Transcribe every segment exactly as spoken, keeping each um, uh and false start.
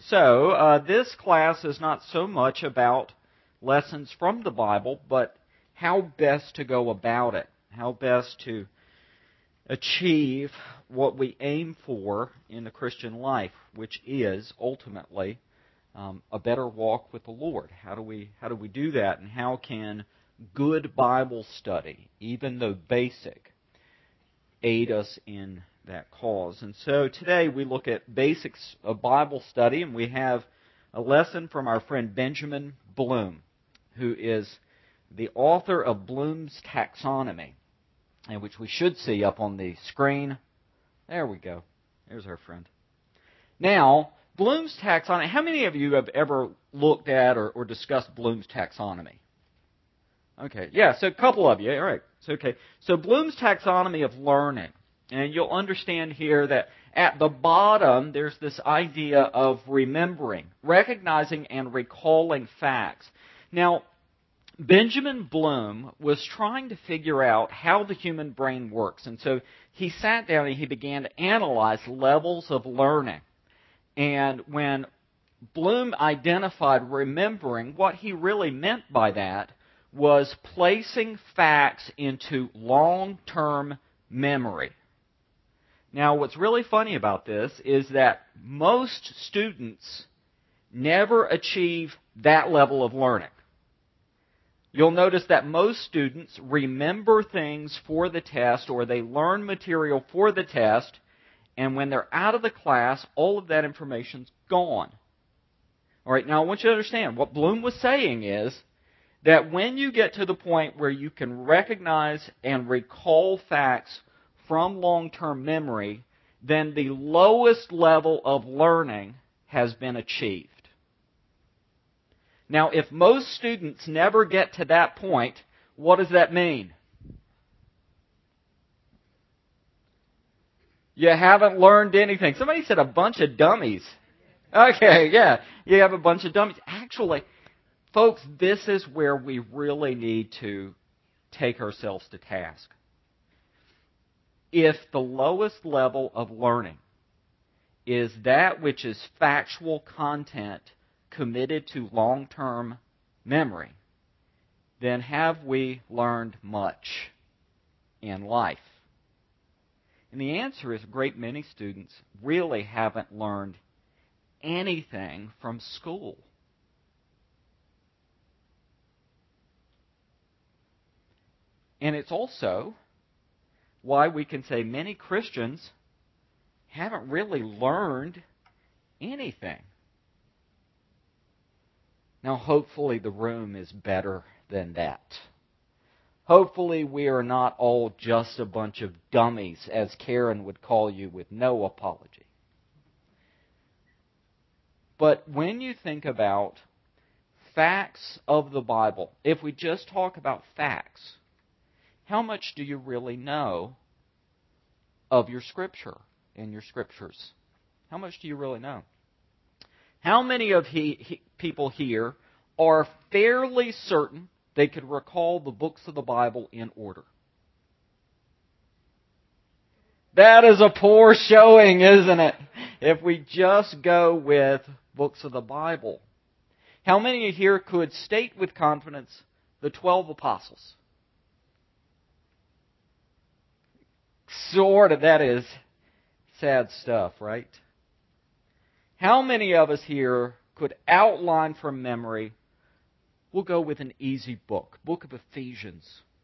So, uh, this class is not so much about lessons from the Bible, but how best to go about it, how best to achieve what we aim for in the Christian life, which is ultimately um, a better walk with the Lord. How do we how do we do that, and how can good Bible study, even though basic, aid us in that cause? And so today we look at basics of Bible study, and we have a lesson from our friend Benjamin Bloom, who is the author of Bloom's Taxonomy, and which we should see up on the screen. There we go. There's our friend. Now, Bloom's Taxonomy, how many of you have ever looked at or, or discussed Bloom's Taxonomy? Okay, yeah, so a couple of you. All right, so okay. So Bloom's Taxonomy of learning, and you'll understand here that at the bottom there's this idea of remembering, recognizing and recalling facts. Now, Benjamin Bloom was trying to figure out how the human brain works, and so he sat down and he began to analyze levels of learning. And when Bloom identified remembering, what he really meant by that was placing facts into long-term memory. Now, what's really funny about this is that most students never achieve that level of learning. You'll notice that most students remember things for the test, or they learn material for the test, and when they're out of the class, all of that information's gone. All right, now I want you to understand, what Bloom was saying is that when you get to the point where you can recognize and recall facts from long-term memory, then the lowest level of learning has been achieved. Now, if most students never get to that point, what does that mean? You haven't learned anything. Somebody said a bunch of dummies. Okay, yeah, you have a bunch of dummies. Actually, folks, this is where we really need to take ourselves to task. If the lowest level of learning is that which is factual content committed to long-term memory, then have we learned much in life? And the answer is a great many students really haven't learned anything from school. And it's also why we can say many Christians haven't really learned anything. Now, hopefully the room is better than that. Hopefully we are not all just a bunch of dummies, as Karen would call you with no apology. But when you think about facts of the Bible, if we just talk about facts, how much do you really know of your Scripture and your Scriptures? How much do you really know? How many of he, he, people here are fairly certain they could recall the books of the Bible in order? That is a poor showing, isn't it? If we just go with books of the Bible. How many here could state with confidence the twelve apostles? Sort of. That is sad stuff, right? How many of us here could outline from memory, we'll go with an easy book, Book of Ephesians?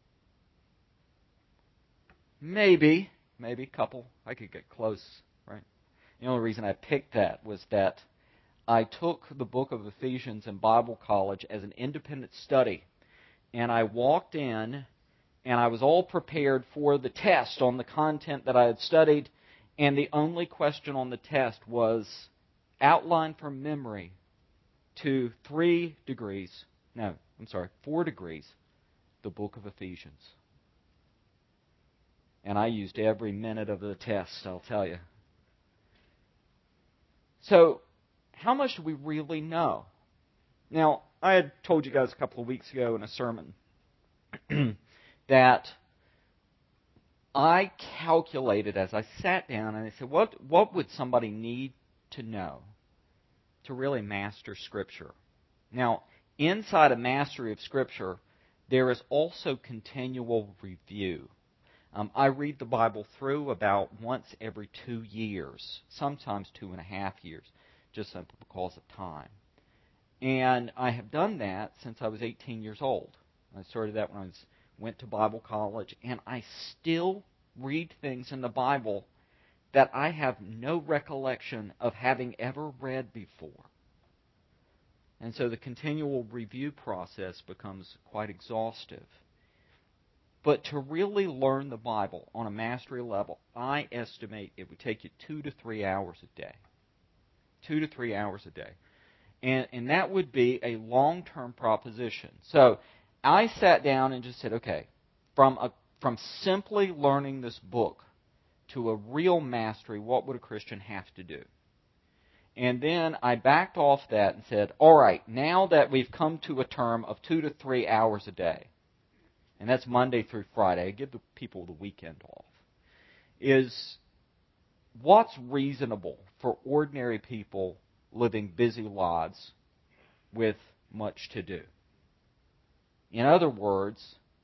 Maybe, maybe a couple. I could get close, right? The only reason I picked that was that I took the Book of Ephesians in Bible college as an independent study. And I walked in, and I was all prepared for the test on the content that I had studied. And the only question on the test was outline from memory to three degrees, no, I'm sorry, four degrees, the book of Ephesians. And I used every minute of the test, I'll tell you. So, how much do we really know? Now, I had told you guys a couple of weeks ago in a sermon that I calculated as I sat down and I said, what, what would somebody need to know to really master Scripture. Now, inside a mastery of Scripture, there is also continual review. Um, I read the Bible through about once every two years, sometimes two and a half years, just simply because of time. And I have done that since I was eighteen years old. I started that when I was, went to Bible college, and I still read things in the Bible that I have no recollection of having ever read before. And so the continual review process becomes quite exhaustive. But to really learn the Bible on a mastery level, I estimate it would take you two to three hours a day. Two to three hours a day. And, and that would be a long-term proposition. So I sat down and just said, okay, from a, from simply learning this book to a real mastery, what would a Christian have to do? And then I backed off that and said, all right, now that we've come to a term of two to three hours a day, and that's Monday through Friday, I give the people the weekend off, is what's reasonable for ordinary people living busy lives with much to do? In other words,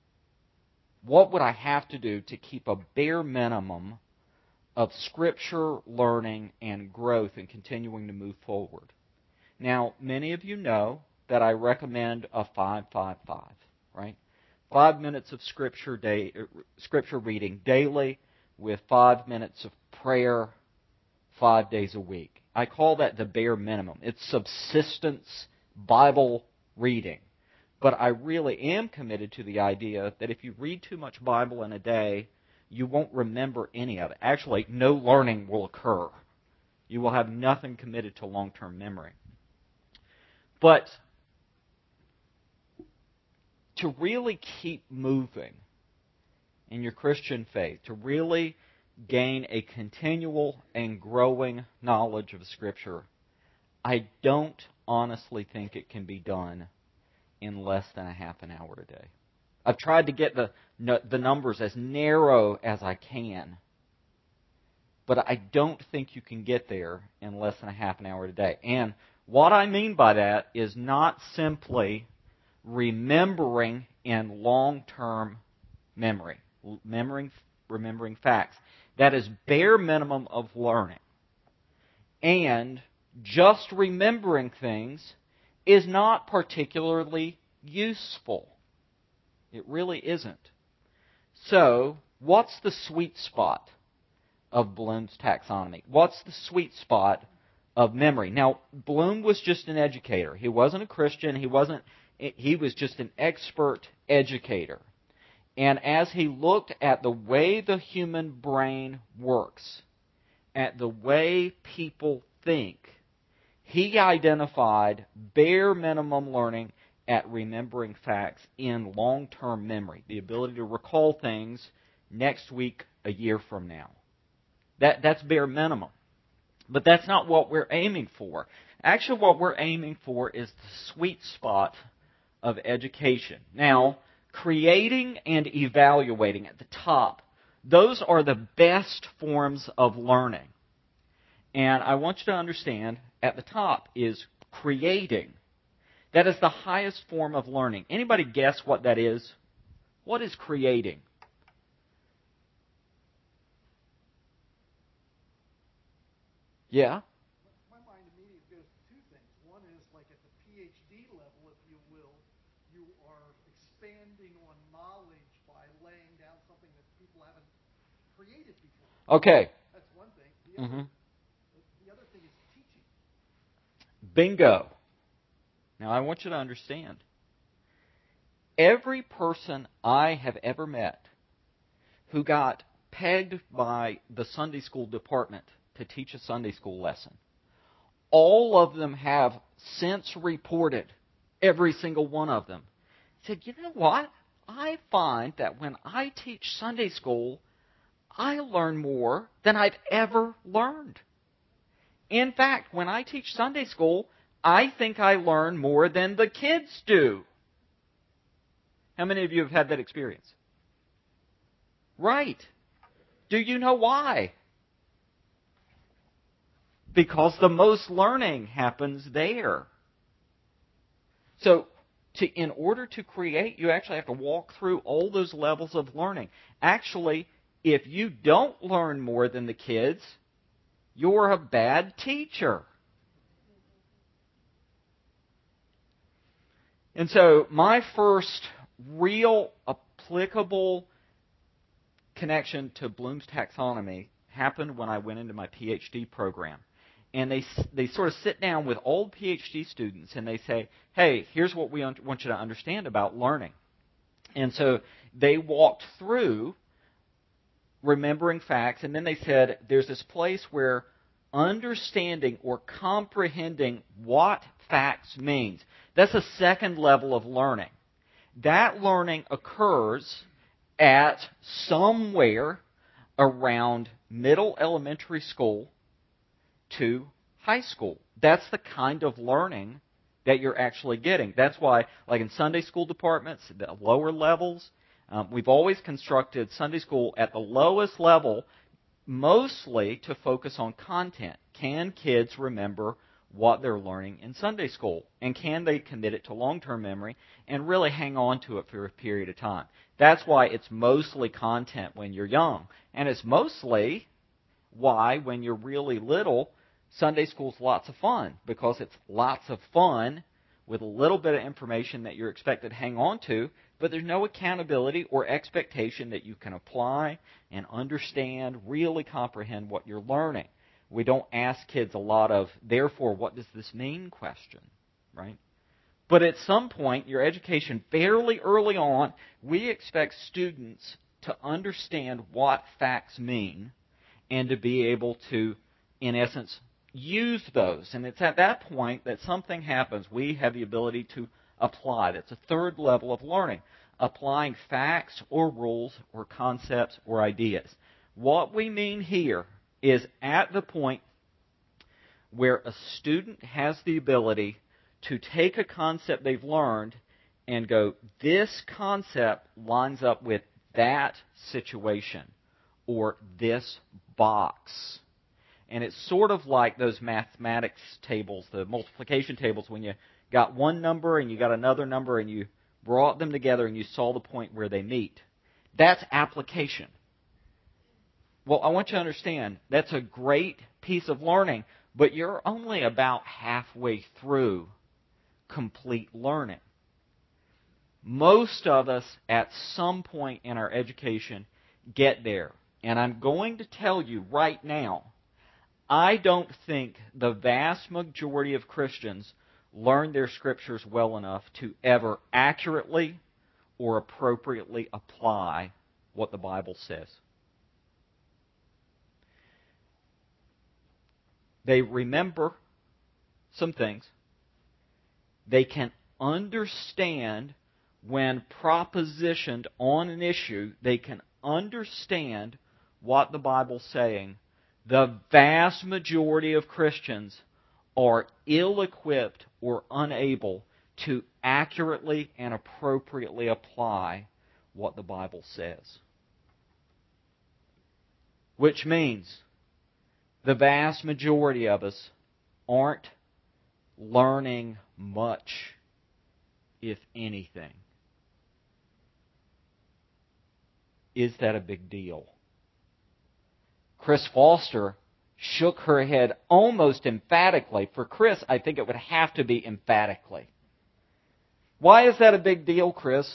what would I have to do to keep a bare minimum of Scripture learning and growth and continuing to move forward? Now, many of you know that I recommend a five five five, right? Five minutes of Scripture day, Scripture reading daily with five minutes of prayer five days a week. I call that the bare minimum. It's subsistence Bible reading. But I really am committed to the idea that if you read too much Bible in a day, you won't remember any of it. Actually, no learning will occur. You will have nothing committed to long-term memory. But to really keep moving in your Christian faith, to really gain a continual and growing knowledge of Scripture, I don't honestly think it can be done in less than a half an hour a day. I've tried to get the the numbers as narrow as I can, but I don't think you can get there in less than a half an hour a day. And what I mean by that is not simply remembering in long-term memory, remembering, remembering facts. That is bare minimum of learning. And just remembering things is not particularly useful. It really isn't. So, what's the sweet spot of Bloom's taxonomy? What's the sweet spot of memory? Now, Bloom was just an educator. He wasn't a Christian. He wasn't. He was just an expert educator. And as he looked at the way the human brain works, at the way people think, he identified bare minimum learning at remembering facts in long-term memory, the ability to recall things next week, a year from now. That, that's bare minimum. But that's not what we're aiming for. Actually, what we're aiming for is the sweet spot of education. Now, creating and evaluating at the top, those are the best forms of learning. And I want you to understand, at the top is creating. That is the highest form of learning. Anybody guess what that is? What is creating? Yeah? My mind immediately goes to two things. One is like at the P H D level, if you will, you are expanding on knowledge by laying down something that people haven't created before. Okay. That's one thing. The other, Mm-hmm. the other thing is teaching. Bingo. Now, I want you to understand. Every person I have ever met who got pegged by the Sunday school department to teach a Sunday school lesson, all of them have since reported, every single one of them, said, you know what? I find that when I teach Sunday school, I learn more than I've ever learned. In fact, when I teach Sunday school, I think I learn more than the kids do. How many of you have had that experience? Right. Do you know why? because the most learning happens there. So, to, in order to create, you actually have to walk through all those levels of learning. Actually, if you don't learn more than the kids, you're a bad teacher. And so, my first real applicable connection to Bloom's taxonomy happened when I went into my PhD program. And they they sort of sit down with old PhD students and they say, hey, here's what we un- want you to understand about learning. And so they walked through remembering facts, and then they said there's this place where understanding or comprehending what facts means. That's a second level of learning. That learning occurs at somewhere around middle elementary school to high school. That's the kind of learning that you're actually getting. That's why, like in Sunday school departments, the lower levels, um, we've always constructed Sunday school at the lowest level mostly to focus on content. Can kids remember what they're learning in Sunday school? And can they commit it to long-term memory and really hang on to it for a period of time? That's why it's mostly content when you're young. And it's mostly why, when you're really little, Sunday school's lots of fun, because it's lots of fun with a little bit of information that you're expected to hang on to, but there's no accountability or expectation that you can apply and understand, really comprehend what you're learning. We don't ask kids a lot of, therefore, what does this mean question, right? But at some point, your education, fairly early on, we expect students to understand what facts mean and to be able to, in essence, use those. And it's at that point that something happens. We have the ability to apply. That's a third level of learning. Applying facts or rules or concepts or ideas. What we mean here is at the point where a student has the ability to take a concept they've learned and go, this concept lines up with that situation or this box. And it's sort of like those mathematics tables, the multiplication tables, when you got one number and you got another number and you brought them together and you saw the point where they meet. That's application. Well, I want you to understand, that's a great piece of learning, but you're only about halfway through complete learning. Most of us, at some point in our education, get there. And I'm going to tell you right now, I don't think the vast majority of Christians learn their scriptures well enough to ever accurately or appropriately apply what the Bible says. They remember some things. They can understand when propositioned on an issue, they can understand what the Bible's saying. The vast majority of Christians are ill-equipped or unable to accurately and appropriately apply what the Bible says. Which means the vast majority of us aren't learning much, if anything. Is that a big deal? Chris Foster shook her head almost emphatically. For Chris, I think it would have to be emphatically. Why is that a big deal, Chris?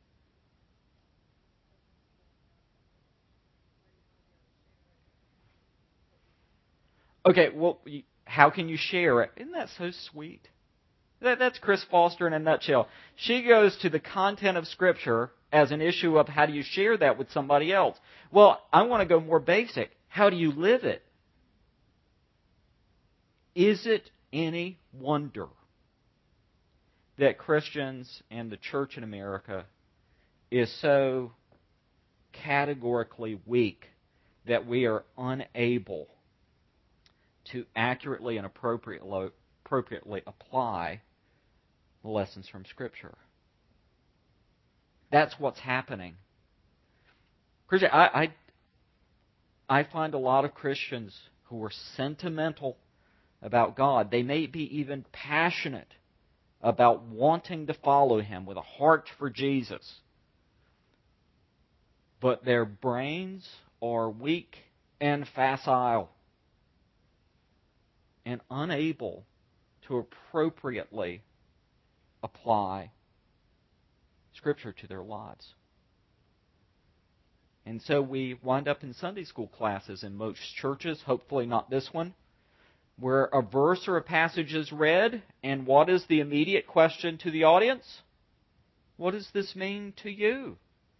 Okay, well, how can you share it? Isn't that so sweet? That, that's Chris Foster in a nutshell. She goes to the content of Scripture as an issue of how do you share that with somebody else. Well, I want to go more basic. How do you live it? Is it any wonder that Christians and the church in America is so categorically weak that we are unable to accurately and appropriately, appropriately apply the lessons from Scripture? That's what's happening. Christian, I, I, I find a lot of Christians who are sentimental about God. They may be even passionate about wanting to follow Him with a heart for Jesus. But their brains are weak and facile and unable to appropriately apply Scripture to their lives. And so we wind up in Sunday school classes in most churches, hopefully not this one, where a verse or a passage is read, and what is the immediate question to the audience? What does this mean to you?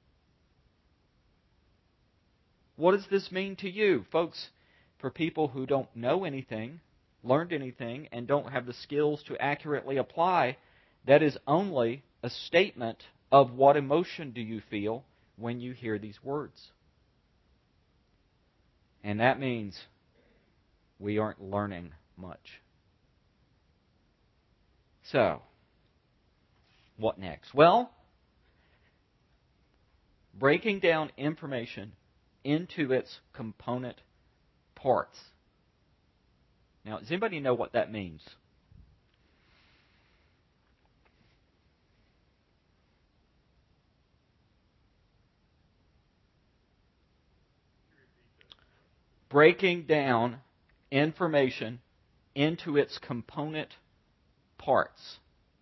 What does this mean to you? Folks, for people who don't know anything, learned anything, and don't have the skills to accurately apply, that is only a statement of what emotion do you feel when you hear these words. And that means we aren't learning much. So, what next? Well, breaking down information into its component parts. Now, does anybody know what that means? Breaking down information into its component parts.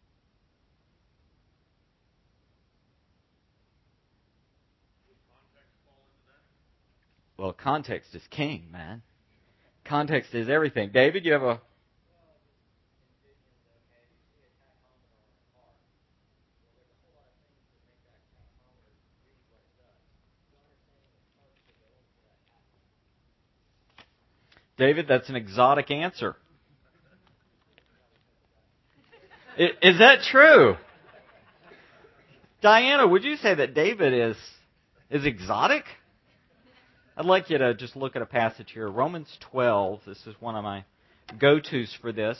Well, context is king, man. Context is everything. David, you have a... David, that's an exotic answer. Is that true? Diana, would you say that David is is exotic? I'd like you to just look at a passage here. Romans twelve. This is one of my go-tos for this.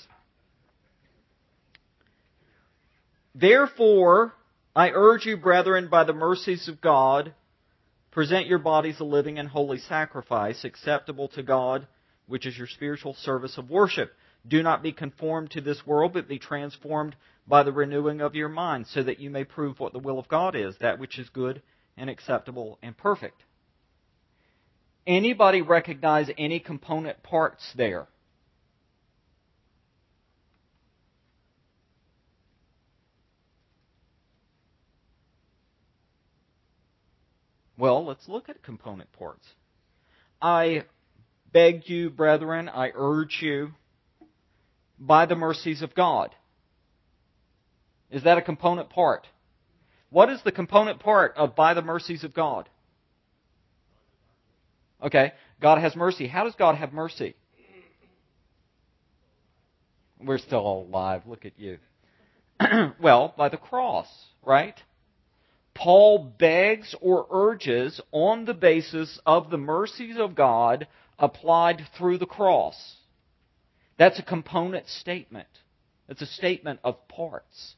Therefore, I urge you, brethren, by the mercies of God, present your bodies a living and holy sacrifice, acceptable to God, which is your spiritual service of worship. Do not be conformed to this world, but be transformed by the renewing of your mind, so that you may prove what the will of God is, that which is good and acceptable and perfect. Anybody recognize any component parts there? Well, let's look at component parts. I beg you, brethren, I urge you, by the mercies of God. Is that a component part? What is the component part of by the mercies of God? Okay, God has mercy. How does God have mercy? We're still all alive. Look at you. Well, by the cross, right? Paul begs or urges on the basis of the mercies of God applied through the cross. That's a component statement. It's a statement of parts.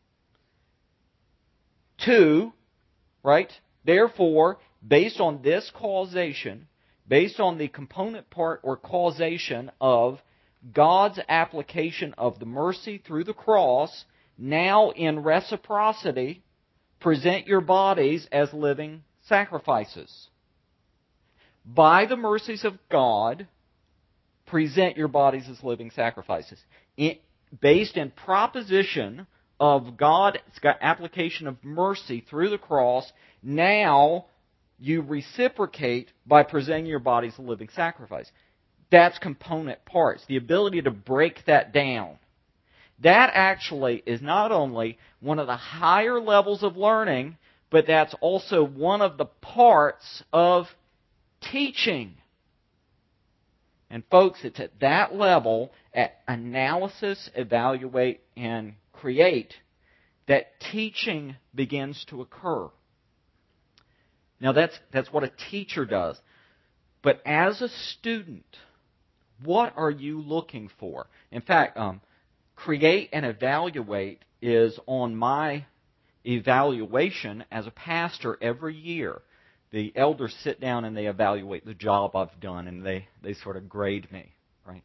Two, right? Therefore, based on this causation, based on the component part or causation of God's application of the mercy through the cross, now in reciprocity, present your bodies as living sacrifices. By the mercies of God, present your bodies as living sacrifices. It, based in proposition of God's application of mercy through the cross, now you reciprocate by presenting your bodies as a living sacrifice. That's component parts. The ability to break that down. That actually is not only one of the higher levels of learning, but that's also one of the parts of teaching. And folks, it's at that level, at analysis, evaluate, and create, that teaching begins to occur. Now that's that's what a teacher does. But as a student, what are you looking for? In fact, um, create and evaluate is on my evaluation as a pastor every year. The elders sit down and they evaluate the job I've done, and they, they sort of grade me, right?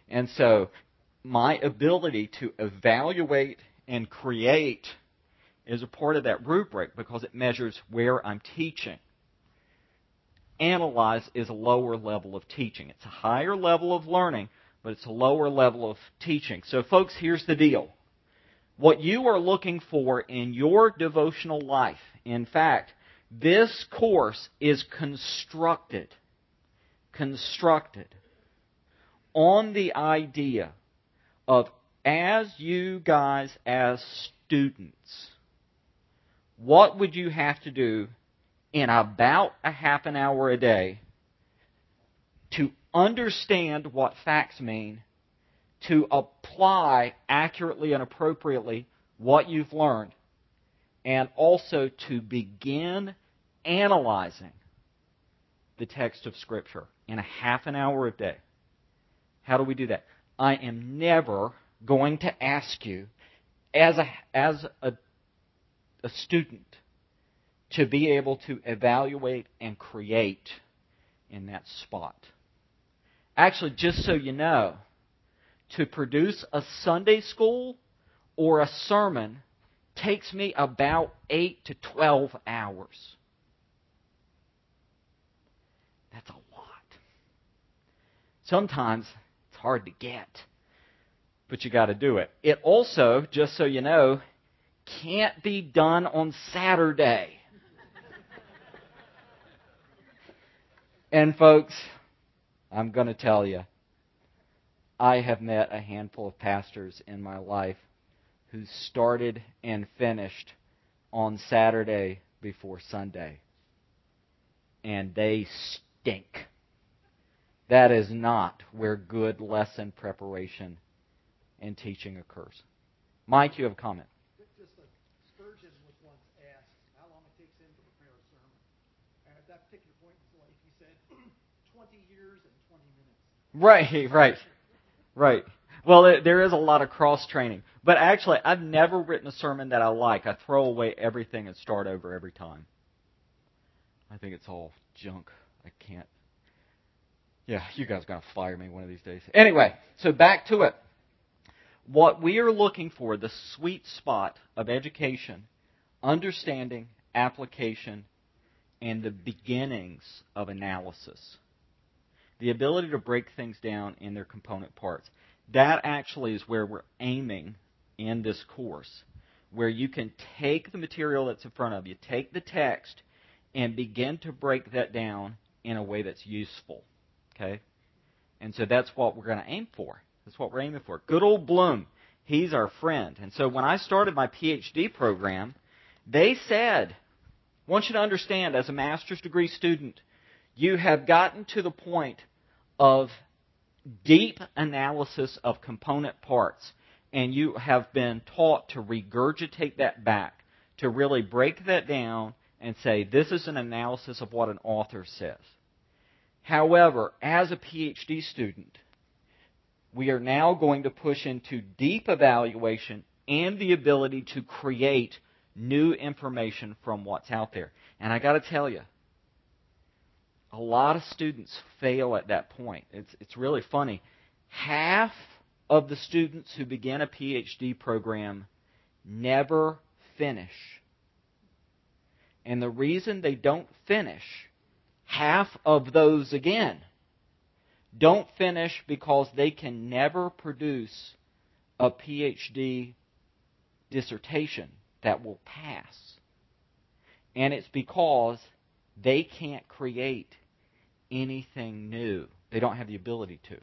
And so my ability to evaluate and create is a part of that rubric because it measures where I'm teaching. Analyze is a lower level of teaching. It's a higher level of learning, but it's a lower level of teaching. So folks, here's the deal. What you are looking for in your devotional life, in fact, this course is constructed, constructed on the idea of as you guys as students, what would you have to do in about a half an hour a day to understand what facts mean, to apply accurately and appropriately what you've learned, and also to begin analyzing the text of Scripture in a half an hour a day? How do we do that? I am never going to ask you, as a, as a, a student, to be able to evaluate and create in that spot. Actually, just so you know, to produce a Sunday school or a sermon takes me about eight to twelve hours. That's a lot. Sometimes it's hard to get, but you got to do it. It also, just so you know, can't be done on Saturday. And folks, I'm going to tell you, I have met a handful of pastors in my life who started and finished on Saturday before Sunday. And they stink. That is not where good lesson preparation and teaching occurs. Mike, you have a comment. Just a Spurgeon was once asked how long it takes him to prepare a sermon. And at that particular point in his life, he said, twenty years and twenty minutes. Right, right, right. Well, it, there is a lot of cross-training. But actually, I've never written a sermon that I like. I throw away everything and start over every time. I think it's all junk. I can't. Yeah, you guys are going to fire me one of these days. Anyway, so back to it. What we are looking for, the sweet spot of education, understanding, application, and the beginnings of analysis. The ability to break things down in their component parts. That actually is where we're aiming in this course, where you can take the material that's in front of you, take the text, and begin to break that down in a way that's useful. Okay? And so that's what we're going to aim for. That's what we're aiming for. Good old Bloom, he's our friend. And so when I started my P H D program, they said, I want you to understand, as a master's degree student, you have gotten to the point of deep analysis of component parts, and you have been taught to regurgitate that back, to really break that down and say, this is an analysis of what an author says. However, as a P H D student, we are now going to push into deep evaluation and the ability to create new information from what's out there. And I got to tell you, a lot of students fail at that point. It's, it's really funny. Half of the students who begin a P H D program never finish. And the reason they don't finish, half of those again, don't finish because they can never produce a P H D dissertation that will pass. And it's because they can't create anything new. They don't have the ability to.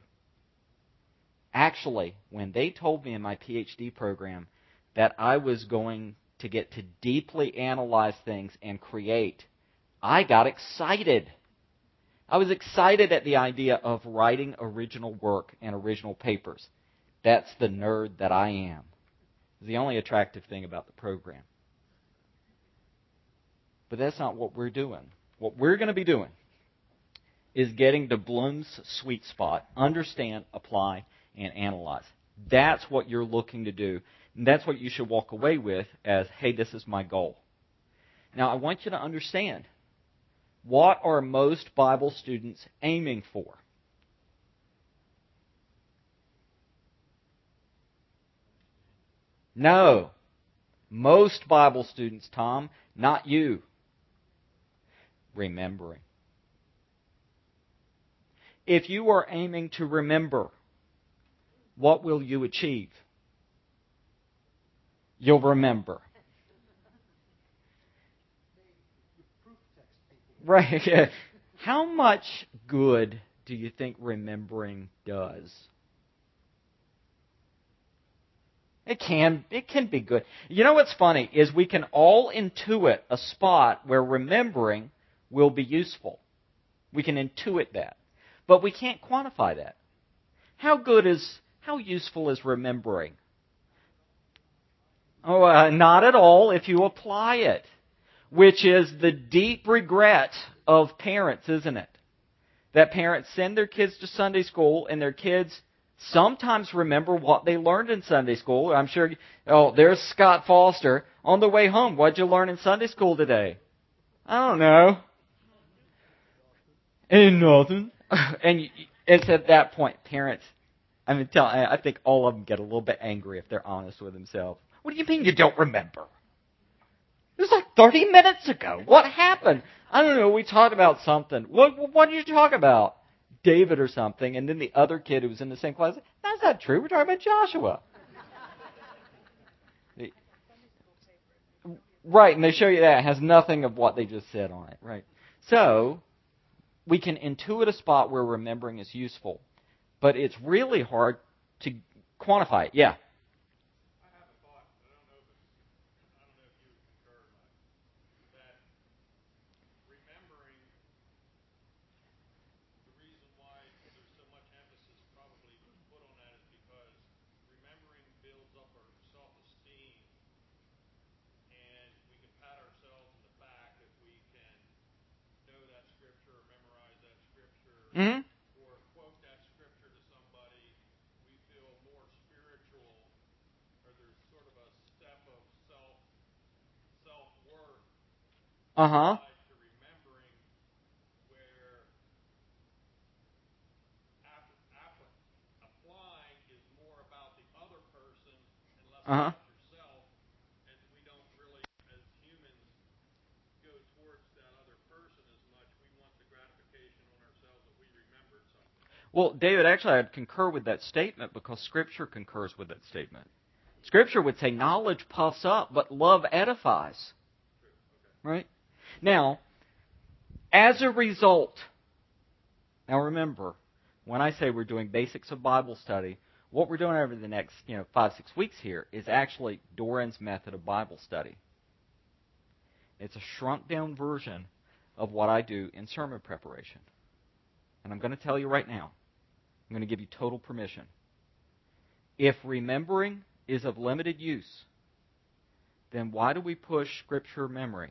Actually, when they told me in my P H D program that I was going to get to deeply analyze things and create, I got excited. I was excited at the idea of writing original work and original papers. That's the nerd that I am. It's the only attractive thing about the program. But that's not what we're doing. What we're going to be doing is getting to Bloom's sweet spot, understand, apply, and analyze. That's what you're looking to do. And that's what you should walk away with as, hey, this is my goal. Now, I want you to understand, what are most Bible students aiming for? No. Most Bible students, Tom, not you. Remembering. If you are aiming to remember, what will you achieve? You'll remember. Right. How much good do you think remembering does? It can, it can be good. You know what's funny is we can all intuit a spot where remembering will be useful. We can intuit that. But we can't quantify that. How good is, how useful is remembering? Oh, uh, not at all if you apply it. Which is the deep regret of parents, isn't it? That parents send their kids to Sunday school and their kids sometimes remember what they learned in Sunday school. I'm sure, oh, there's Scott Foster. On the way home, what'd you learn in Sunday school today? I don't know. Ain't nothing. And you, it's at that point, parents, I mean, tell, I think all of them get a little bit angry if they're honest with themselves. What do you mean you don't remember? It was like thirty minutes ago. What happened? I don't know. We talked about something. What, what did you talk about? David or something. And then the other kid who was in the same class, that's not true. We're talking about Joshua. Right, and they show you that. It has nothing of what they just said on it. Right. So, we can intuit a spot where remembering is useful. But it's really hard to quantify it. Yeah. Mm-hmm. Or quote that scripture to somebody, we feel more spiritual, or there's sort of a step of self self worth Uh-huh. tied to remembering, where app, app, applying is more about the other person and less Uh-huh. about yourself, and we don't really, as humans, go towards that other person as much. We want the gratification on ourselves that we remembered something. Well, David, actually, I'd concur with that statement because Scripture concurs with that statement. Scripture would say knowledge puffs up, but love edifies. Right? Now, as a result, now remember, when I say we're doing basics of Bible study, what we're doing over the next, you know, five, six weeks here is actually Doran's method of Bible study. It's a shrunk down version of what I do in sermon preparation. And I'm going to tell you right now, I'm going to give you total permission. If remembering is of limited use, then why do we push Scripture memory?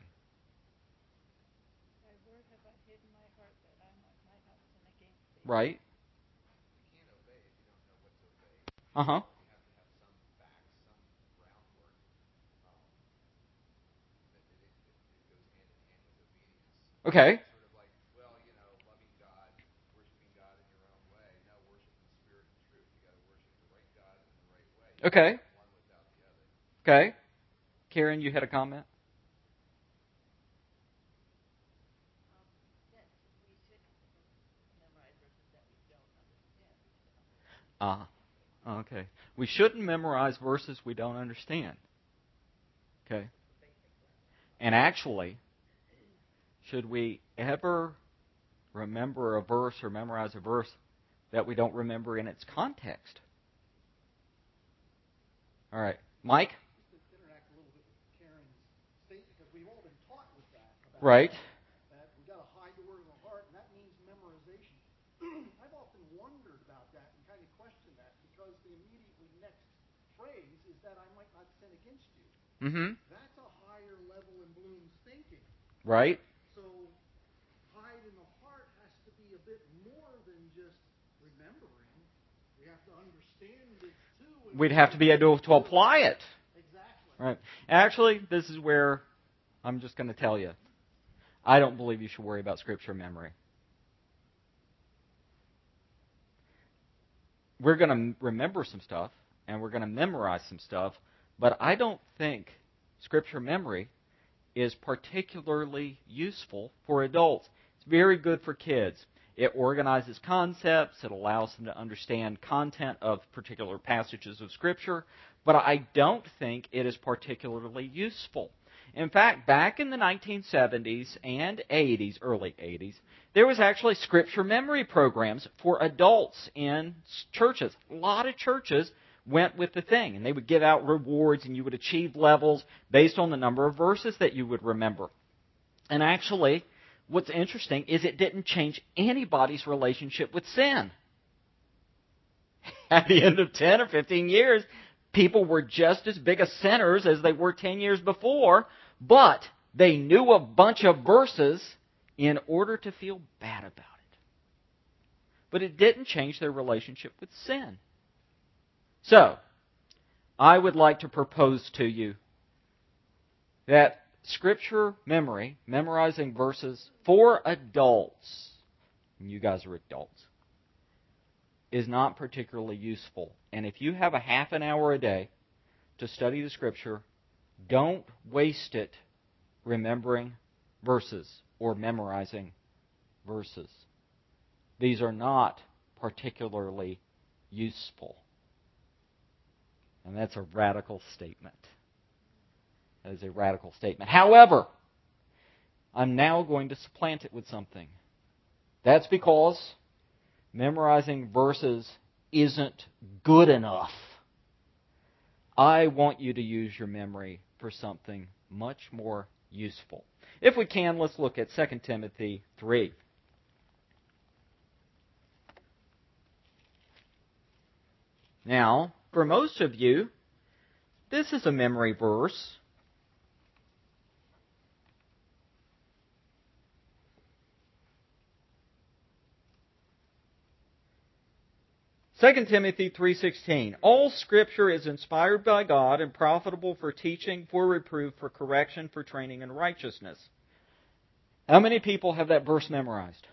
Thy word have I hid in my heart that I might not sin against thee. Right? You can't obey if you don't know what to obey. Uh-huh. You have to have some facts, some groundwork um, that it, it, it goes hand in hand with obedience. Okay. Sort of like, well, you know, loving God, worshiping God in your own way. No, worship in spirit and truth. You got to worship the right God in the right way. You Okay. can't have one without the other. Okay. Karen, you had a comment? Um, yes, we should memorize verses that we don't understand. We should understand. Ah. Okay. We shouldn't memorize verses we don't understand. Okay. And actually, should we ever remember a verse or memorize a verse that we don't remember in its context? All right. Mike? Just to interact a little bit with Karen's statement, because we've all been taught with that. About Right. That, that we got to hide the word in the heart, and that means memorization. I've often wondered about that and kind of questioned that, because the immediately next phrase is that I might not sin against you. Mm-hmm. That's a higher level in Bloom's thinking. Right. So hide in the heart has to be a bit more than just remembering. We have to understand it too. We'd have to be able to apply it. Exactly. Right. Actually, this is where I'm just going to tell you. I don't believe you should worry about Scripture memory. We're going to remember some stuff, and we're going to memorize some stuff, But I don't think Scripture memory is particularly useful for adults. It's very good for kids. It organizes concepts. It allows them to understand content of particular passages of Scripture. But I don't think it is particularly useful. In fact, back in the nineteen seventies and eighties, early eighties, there was actually Scripture memory programs for adults in churches. A lot of churches went with the thing, and they would give out rewards, and you would achieve levels based on the number of verses that you would remember. And actually, what's interesting is it didn't change anybody's relationship with sin. At the end of ten or fifteen years, people were just as big as sinners as they were ten years before, but they knew a bunch of verses in order to feel bad about it. But it didn't change their relationship with sin. So, I would like to propose to you that Scripture memory, memorizing verses for adults, and you guys are adults, is not particularly useful. And if you have a half an hour a day to study the Scripture, don't waste it remembering verses or memorizing verses. These are not particularly useful. And that's a radical statement. That is a radical statement. However, I'm now going to supplant it with something. That's because memorizing verses isn't good enough. I want you to use your memory for something much more useful. If we can, let's look at Second Timothy three. Now, for most of you, this is a memory verse. Second Timothy three sixteen. All Scripture is inspired by God and profitable for teaching, for reproof, for correction, for training in righteousness. How many people have that verse memorized?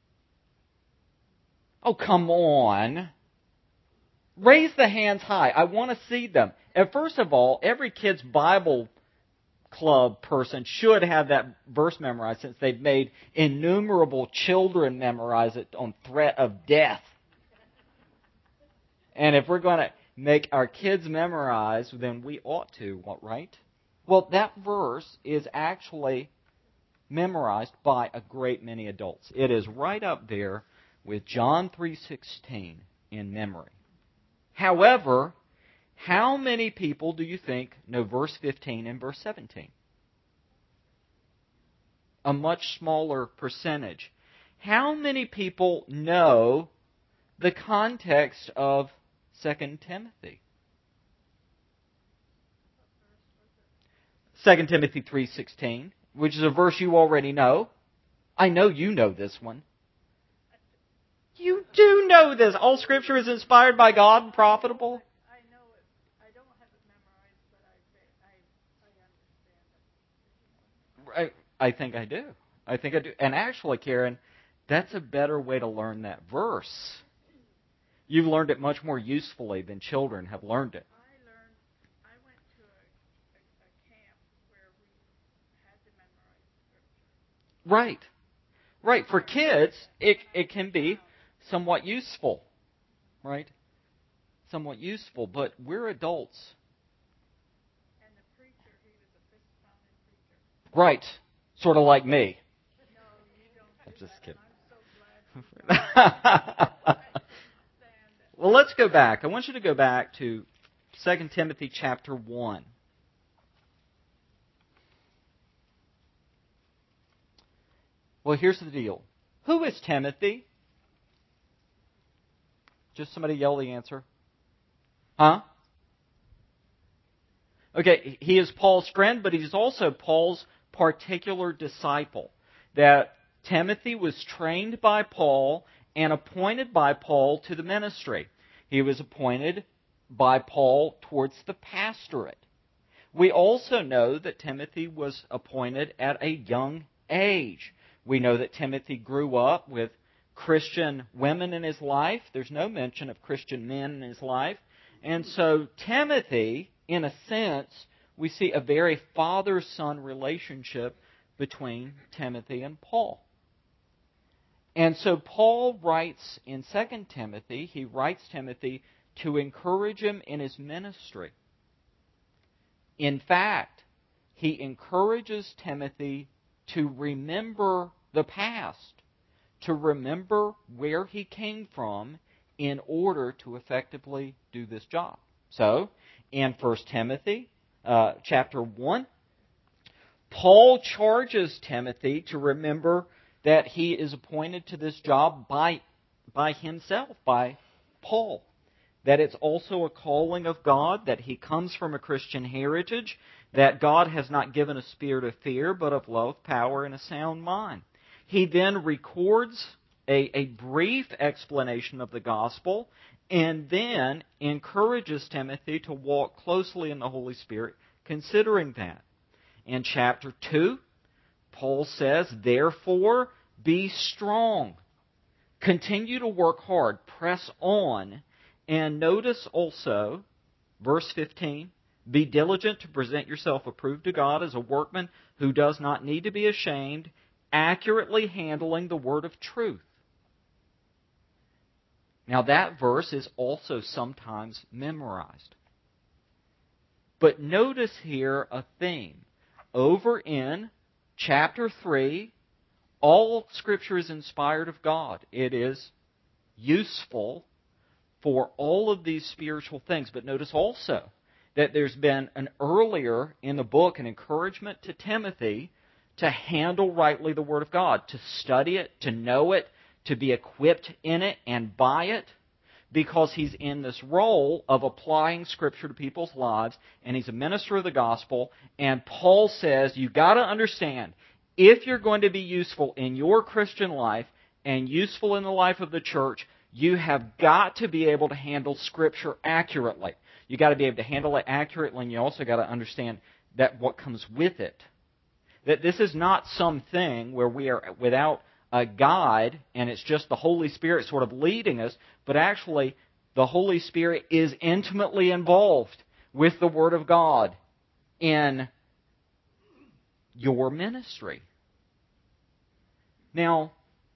Oh, come on. Raise the hands high. I want to see them. And first of all, every kid's Bible club person should have that verse memorized, since they've made innumerable children memorize it on threat of death. And if we're going to make our kids memorize, then we ought to, right? Well, that verse is actually memorized by a great many adults. It is right up there with John three sixteen in memory. However, how many people do you think know verse fifteen and verse seventeen? A much smaller percentage. How many people know the context of Second Timothy? Second Timothy three sixteen, which is a verse you already know. I know you know this one. You do know this. All Scripture is inspired by God and profitable. I know it. I don't have it memorized, but I, I, I understand it. I, I think I do. I think I do. And actually, Karen, that's a better way to learn that verse. You've learned it much more usefully than children have learned it. I learned, I went to a, a, a camp where we had to memorize Scripture. Right. Right. For kids, it it can be somewhat useful. Right? Somewhat useful. But we're adults. And the preacher, he was a fist-pounding preacher. Right. Sort of like me. No, you don't I'm do just that, kidding. and I'm so glad. Well, let's go back. I want you to go back to Second Timothy chapter one. Well, here's the deal. Who is Timothy? Just somebody yell the answer. Huh? Okay, he is Paul's friend, but he's also Paul's particular disciple. That Timothy was trained by Paul and appointed by Paul to the ministry. He was appointed by Paul towards the pastorate. We also know that Timothy was appointed at a young age. We know that Timothy grew up with Christian women in his life. There's no mention of Christian men in his life. And so Timothy, in a sense, we see a very father-son relationship between Timothy and Paul. And so Paul writes in Second Timothy, he writes Timothy to encourage him in his ministry. In fact, he encourages Timothy to remember the past, to remember where he came from in order to effectively do this job. So, in First Timothy uh, chapter one, Paul charges Timothy to remember that he is appointed to this job by, by himself, by Paul. That it's also a calling of God, that he comes from a Christian heritage, that God has not given a spirit of fear, but of love, power, and a sound mind. He then records a, a brief explanation of the gospel, and then encourages Timothy to walk closely in the Holy Spirit, considering that. In chapter two, Paul says, therefore, be strong. Continue to work hard. Press on. And notice also, verse fifteen, be diligent to present yourself approved to God as a workman who does not need to be ashamed, accurately handling the word of truth. Now that verse is also sometimes memorized. But notice here a theme. Over in chapter three, all Scripture is inspired of God. It is useful for all of these spiritual things. But notice also that there's been an earlier in the book an encouragement to Timothy to handle rightly the Word of God, to study it, to know it, to be equipped in it and by it, because he's in this role of applying Scripture to people's lives, and he's a minister of the gospel. And Paul says, you've got to understand, if you're going to be useful in your Christian life and useful in the life of the church, you have got to be able to handle Scripture accurately. You've got to be able to handle it accurately, and you also got to understand that what comes with it. That this is not something where we are without a guide, and it's just the Holy Spirit sort of leading us, but actually the Holy Spirit is intimately involved with the Word of God in your ministry. Now,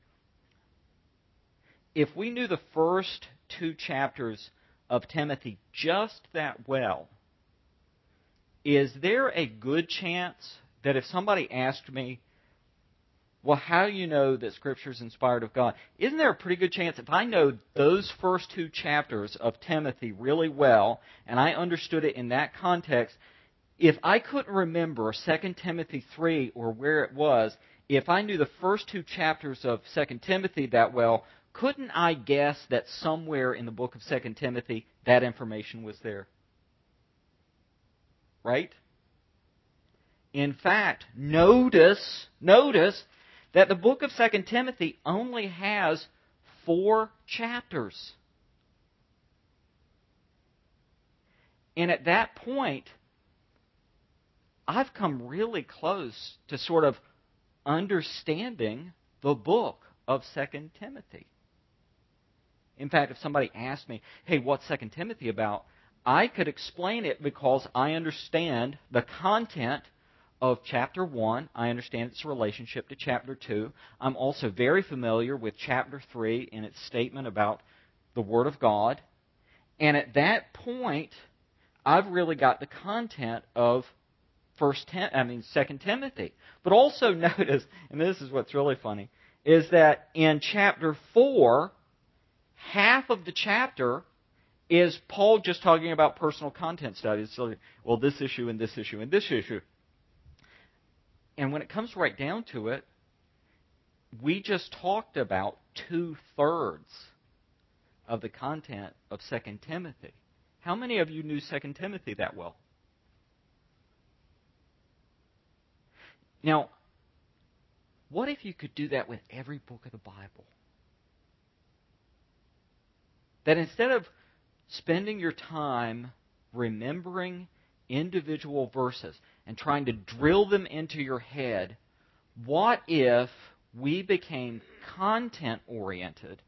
if we knew the first two chapters of Timothy just that well, is there a good chance that if somebody asked me, well, how do you know that Scripture is inspired of God? Isn't there a pretty good chance if I know those first two chapters of Timothy really well, and I understood it in that context, if I couldn't remember Second Timothy three or where it was, if I knew the first two chapters of Second Timothy that well, couldn't I guess that somewhere in the book of Second Timothy that information was there? Right? In fact, notice, notice that the book of Second Timothy only has four chapters. And at that point, I've come really close to sort of understanding the book of Second Timothy. In fact, if somebody asked me, hey, what's Second Timothy about? I could explain it because I understand the content of chapter one. I understand its relationship to chapter two. I'm also very familiar with chapter three and its statement about the Word of God. And at that point, I've really got the content of First, Tim- I mean Second Timothy. But also notice, and this is what's really funny, is that in chapter four, half of the chapter is Paul just talking about personal content studies. So, well, this issue and this issue and this issue. And when it comes right down to it, we just talked about two-thirds of the content of Second Timothy. How many of you knew Second Timothy that well? Now, what if you could do that with every book of the Bible? That instead of spending your time remembering individual verses and trying to drill them into your head, what if we became content-oriented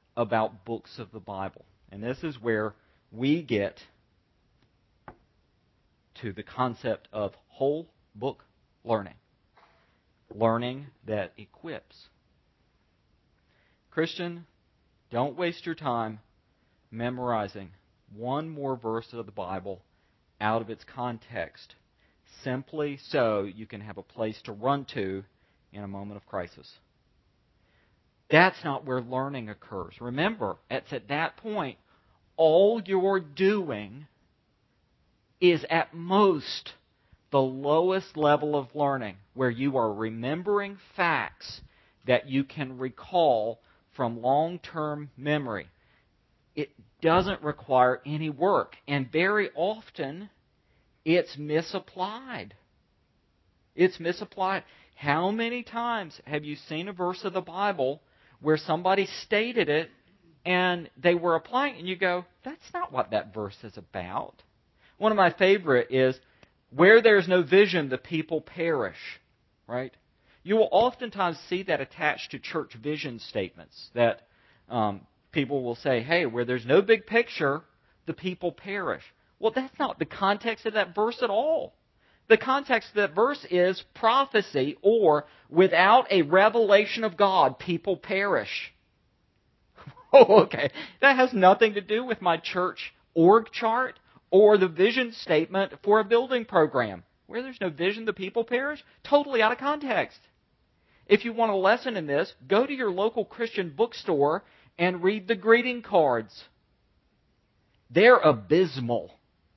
about books of the Bible? And this is where we get to the concept of whole book learning. Learning that equips. Christian, don't waste your time memorizing one more verse of the Bible out of its context, simply so you can have a place to run to in a moment of crisis. That's not where learning occurs. Remember, it's at that point, all you're doing is at most the lowest level of learning, where you are remembering facts that you can recall from long-term memory. It doesn't require any work, and very often it's misapplied. It's misapplied. How many times have you seen a verse of the Bible where somebody stated it and they were applying it, and you go, that's not what that verse is about? One of my favorite is, where there's no vision, the people perish. Right? You will oftentimes see that attached to church vision statements, that um, people will say, hey, where there's no big picture, the people perish. Well, that's not the context of that verse at all. The context of that verse is prophecy, or without a revelation of God, people perish. Oh, okay. That has nothing to do with my church org chart or the vision statement for a building program. Where there's no vision, the people perish? Totally out of context. If you want a lesson in this, go to your local Christian bookstore and read the greeting cards. They're abysmal.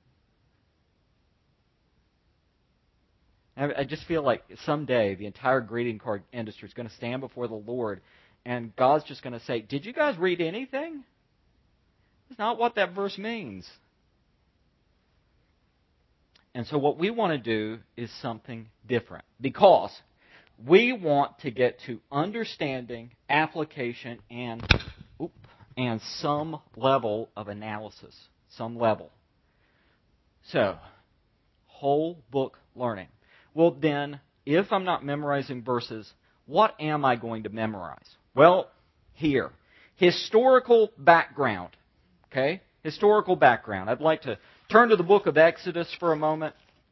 I just feel like someday the entire greeting card industry is going to stand before the Lord, and God's just going to say, did you guys read anything? That's not what that verse means. And so what we want to do is something different, because we want to get to understanding, application, and oop, and some level of analysis. Some level. So, whole book learning. Well then, if I'm not memorizing verses, what am I going to memorize? Well, here. Historical background. Okay? Historical background. I'd like to turn to the book of Exodus for a moment.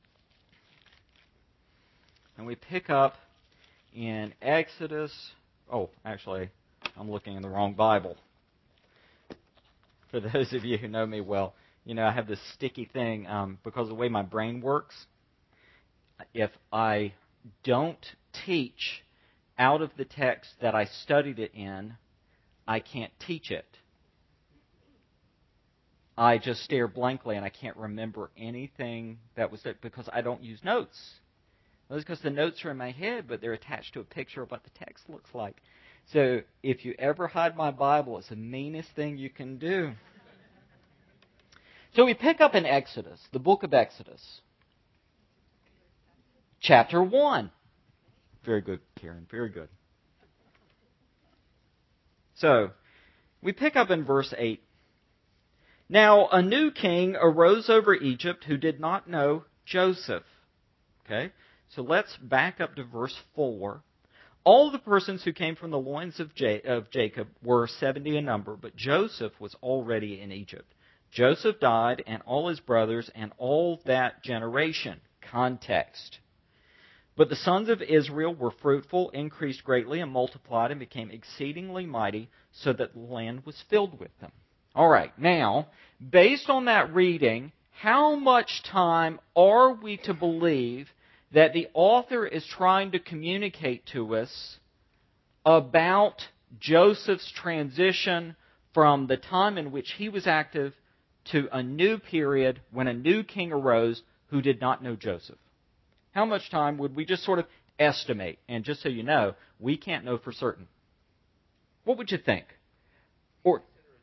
And we pick up in Exodus. Oh, actually, I'm looking in the wrong Bible. For those of you who know me well, you know I have this sticky thing um, because of the way my brain works. If I don't teach out of the text that I studied it in, I can't teach it. I just stare blankly and I can't remember anything that was there because I don't use notes. That's because the notes are in my head, but they're attached to a picture of what the text looks like. So if you ever hide my Bible, it's the meanest thing you can do. So we pick up in Exodus, the book of Exodus. Chapter one. Very good, Karen. Very good. So, we pick up in verse eight. Now, a new king arose over Egypt who did not know Joseph. Okay? So let's back up to verse four. All the persons who came from the loins of Jacob were seventy in number, but Joseph was already in Egypt. Joseph died, and all his brothers, and all that generation. Context. But the sons of Israel were fruitful, increased greatly, and multiplied, and became exceedingly mighty, so that the land was filled with them. All right, now, based on that reading, how much time are we to believe that the author is trying to communicate to us about Joseph's transition from the time in which he was active to a new period when a new king arose who did not know Joseph? How much time would we just sort of estimate? And just so you know, we can't know for certain. What would you think? Or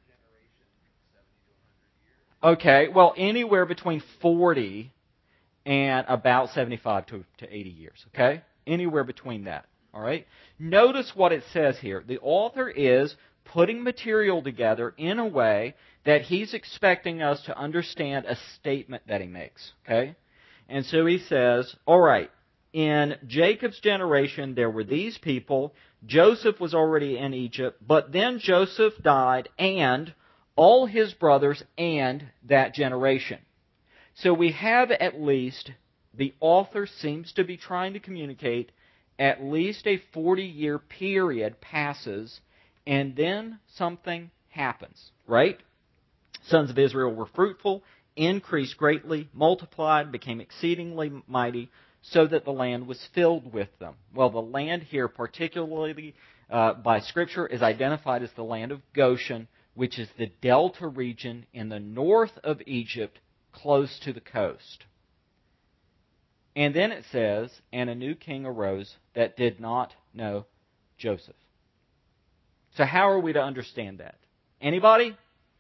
okay, well, anywhere between forty and about seventy-five to, to eighty years. Okay? Anywhere between that. All right? Notice what it says here. The author is putting material together in a way that he's expecting us to understand a statement that he makes. Okay? And so he says, all right, in Jacob's generation there were these people. Joseph was already in Egypt, but then Joseph died and all his brothers and that generation. So we have at least, the author seems to be trying to communicate, at least a forty-year period passes, and then something happens, right? Sons of Israel were fruitful, increased greatly, multiplied, became exceedingly mighty, so that the land was filled with them. Well, the land here, particularly uh, by Scripture, is identified as the land of Goshen, which is the delta region in the north of Egypt, close to the coast. And then it says, and a new king arose that did not know Joseph. So how are we to understand that? Anybody?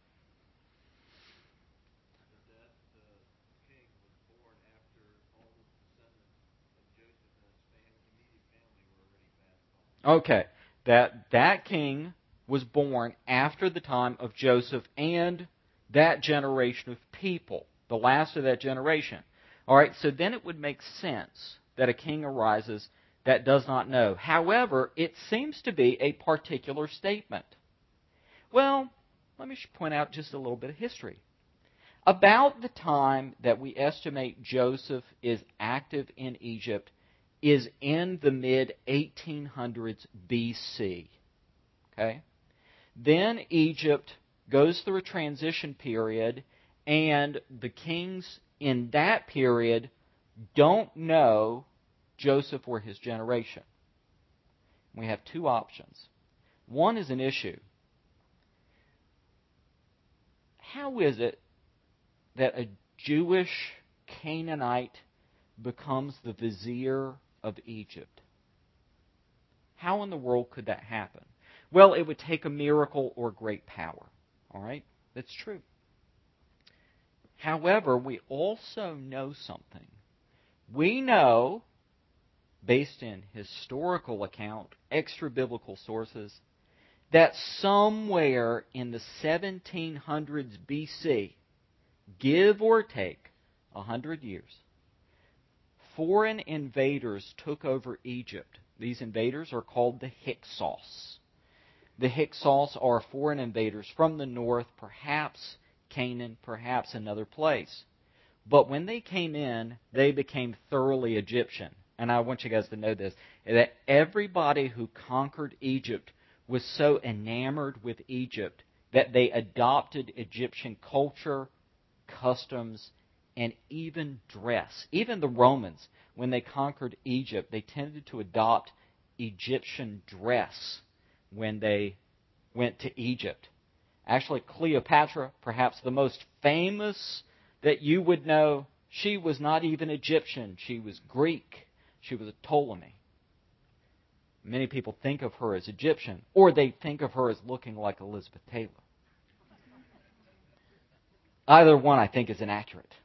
Okay, that that king was born after the time of Joseph and that generation of people, the last of that generation. All right, so then it would make sense that a king arises that does not know. However, it seems to be a particular statement. Well, let me point out just a little bit of history. About the time that we estimate Joseph is active in Egypt is in the mid eighteen hundreds B C. Okay? Then Egypt goes through a transition period, and the kings in that period don't know Joseph or his generation. We have two options. One is an issue. How is it that a Jewish Canaanite becomes the vizier of Egypt? How in the world could that happen? Well, it would take a miracle or great power. All right? That's true. However, we also know something. We know, based in historical account, extra-biblical sources, that somewhere in the seventeen hundreds B C, give or take a hundred years, foreign invaders took over Egypt. These invaders are called the Hyksos. The Hyksos are foreign invaders from the north, perhaps Canaan, perhaps another place. But when they came in, they became thoroughly Egyptian. And I want you guys to know this, that everybody who conquered Egypt was so enamored with Egypt that they adopted Egyptian culture, customs, and even dress. Even the Romans, when they conquered Egypt, they tended to adopt Egyptian dress when they went to Egypt. Actually, Cleopatra, perhaps the most famous that you would know, she was not even Egyptian. She was Greek. She was a Ptolemy. Many people think of her as Egyptian, or they think of her as looking like Elizabeth Taylor. Either one, I think, is inaccurate.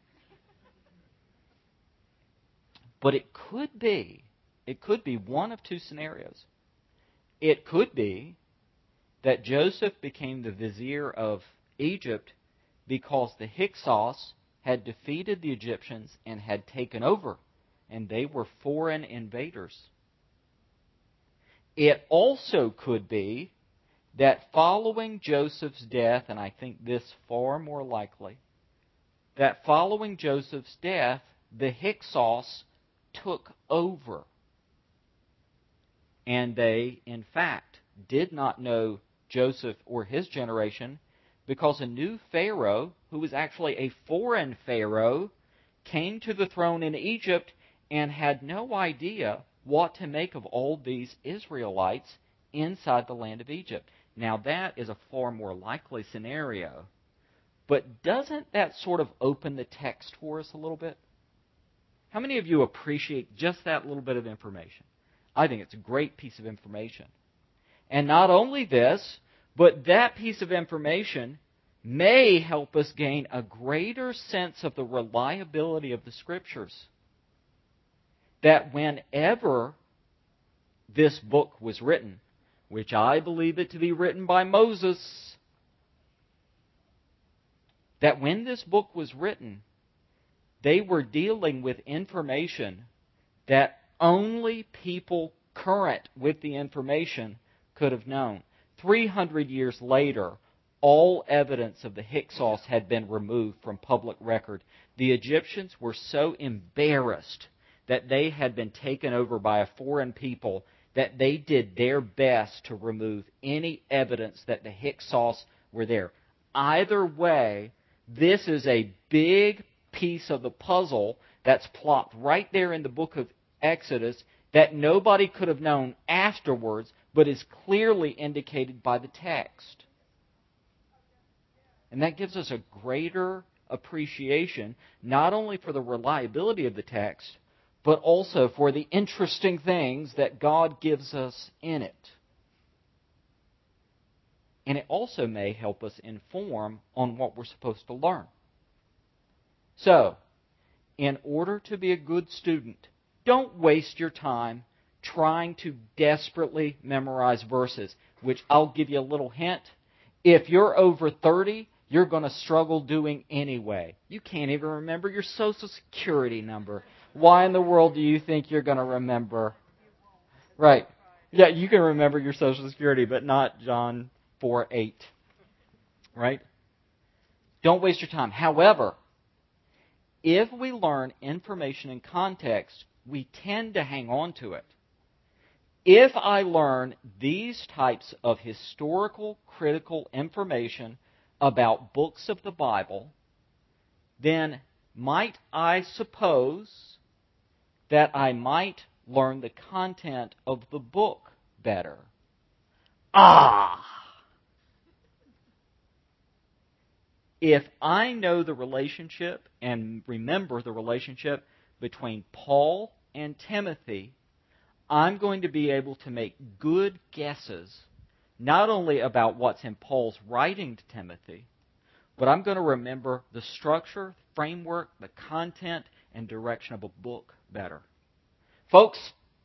But it could be, it could be one of two scenarios. It could be that Joseph became the vizier of Egypt because the Hyksos had defeated the Egyptians and had taken over, and they were foreign invaders. It also could be that following Joseph's death, and I think this far more likely, that following Joseph's death, the Hyksos took over. And they, in fact, did not know Joseph or his generation because a new Pharaoh, who was actually a foreign Pharaoh, came to the throne in Egypt and had no idea what to make of all these Israelites inside the land of Egypt. Now that is a far more likely scenario. But doesn't that sort of open the text for us a little bit? How many of you appreciate just that little bit of information? I think it's a great piece of information. And not only this, but that piece of information may help us gain a greater sense of the reliability of the Scriptures. That whenever this book was written, which I believe it to be written by Moses, that when this book was written, they were dealing with information that only people current with the information could have known. three hundred years later, all evidence of the Hyksos had been removed from public record. The Egyptians were so embarrassed that they had been taken over by a foreign people that they did their best to remove any evidence that the Hyksos were there. Either way, this is a big piece of the puzzle that's plopped right there in the book of Exodus that nobody could have known afterwards, but is clearly indicated by the text. And that gives us a greater appreciation, not only for the reliability of the text, but also for the interesting things that God gives us in it. And it also may help us inform on what we're supposed to learn. So, in order to be a good student, don't waste your time trying to desperately memorize verses, which I'll give you a little hint. If you're over thirty, you're going to struggle doing anyway. You can't even remember your Social Security number. Why in the world do you think you're going to remember? Right. Yeah, you can remember your Social Security, but not John four eight. Right? Don't waste your time. However, if we learn information in context, we tend to hang on to it. If I learn these types of historical, critical information about books of the Bible, then might I suppose that I might learn the content of the book better? Ah! If I know the relationship and remember the relationship between Paul and Timothy, I'm going to be able to make good guesses not only about what's in Paul's writing to Timothy, but I'm going to remember the structure, framework, the content, and direction of a book better. Folks,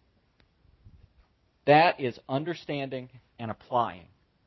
that is understanding and applying.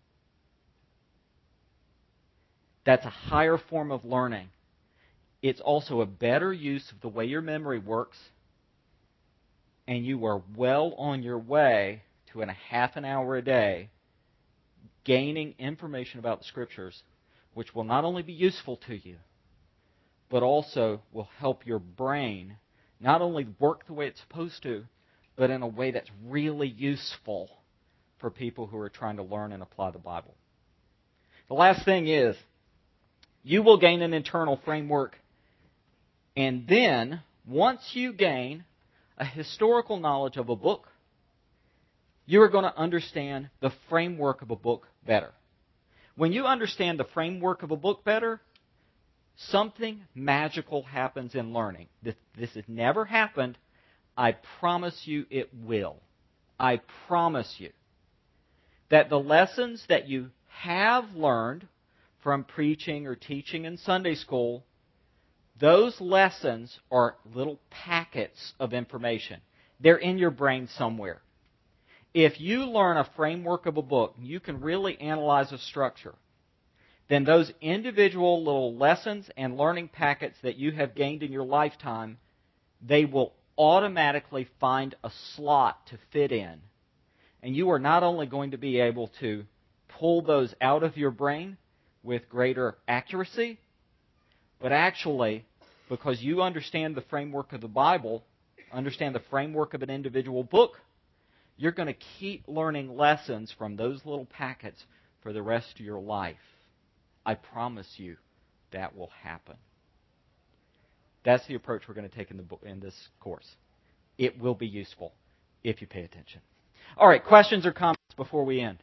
That's a higher form of learning. It's also a better use of the way your memory works, and you are well on your way to, in a half an hour a day, gaining information about the Scriptures, which will not only be useful to you, but also will help your brain not only work the way it's supposed to, but in a way that's really useful for people who are trying to learn and apply the Bible. The last thing is, you will gain an internal framework, and then, once you gain a historical knowledge of a book, you are going to understand the framework of a book better. When you understand the framework of a book better, something magical happens in learning. This, this has never happened. I promise you it will. I promise you that the lessons that you have learned from preaching or teaching in Sunday school, those lessons are little packets of information. They're in your brain somewhere. If you learn a framework of a book, you can really analyze a structure, then those individual little lessons and learning packets that you have gained in your lifetime, they will automatically find a slot to fit in. And you are not only going to be able to pull those out of your brain with greater accuracy, but actually, because you understand the framework of the Bible, understand the framework of an individual book, you're going to keep learning lessons from those little packets for the rest of your life. I promise you that will happen. That's the approach we're going to take in the book, in this course. It will be useful if you pay attention. All right, questions or comments before we end?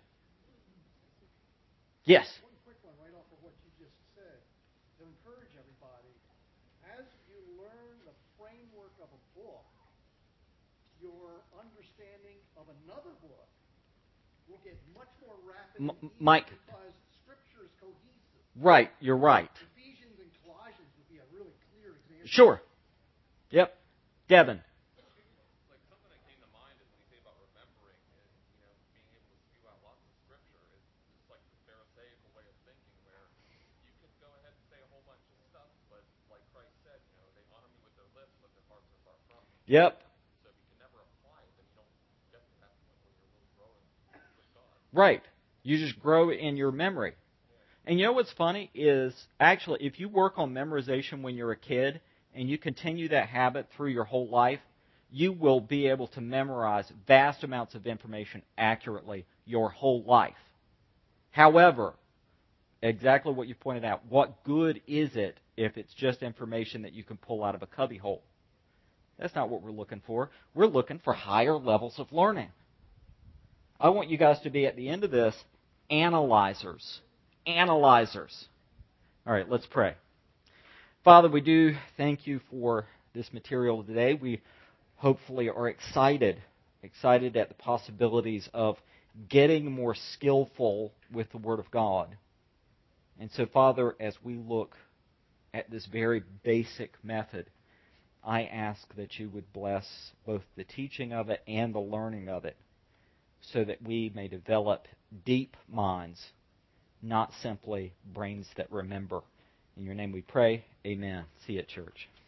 Yes? One quick one right off of what you just said to encourage everybody. As you learn the framework of a book, your understanding of another book will get much more rapid M- and easy Mike. because Scripture is cohesive. Right, you're right. Ephesians and Colossians would be a really clear example. Sure. Yep. Devin. Like something that came to mind is when you say about remembering and you know being able to spew out lots of scripture. It's just like the Pharisaical way of thinking, where you can go ahead and say a whole bunch of stuff, but like Christ said, you know, they honor me with their lips, but their hearts are far from me. Yep. So if you can never apply it, then you don't get to that point where you're really growing with God. Right. You just grow in your memory. And you know what's funny is, actually, if you work on memorization when you're a kid, and you continue that habit through your whole life, you will be able to memorize vast amounts of information accurately your whole life. However, exactly what you pointed out, what good is it if it's just information that you can pull out of a cubbyhole? That's not what we're looking for. We're looking for higher levels of learning. I want you guys to be, at the end of this, analyzers. Analyzers. All right, let's pray. Father, we do thank you for this material today. We hopefully are excited, excited at the possibilities of getting more skillful with the Word of God. And so, Father, as we look at this very basic method, I ask that you would bless both the teaching of it and the learning of it, so that we may develop deep minds, not simply brains that remember. In your name we pray. Amen. See you at church.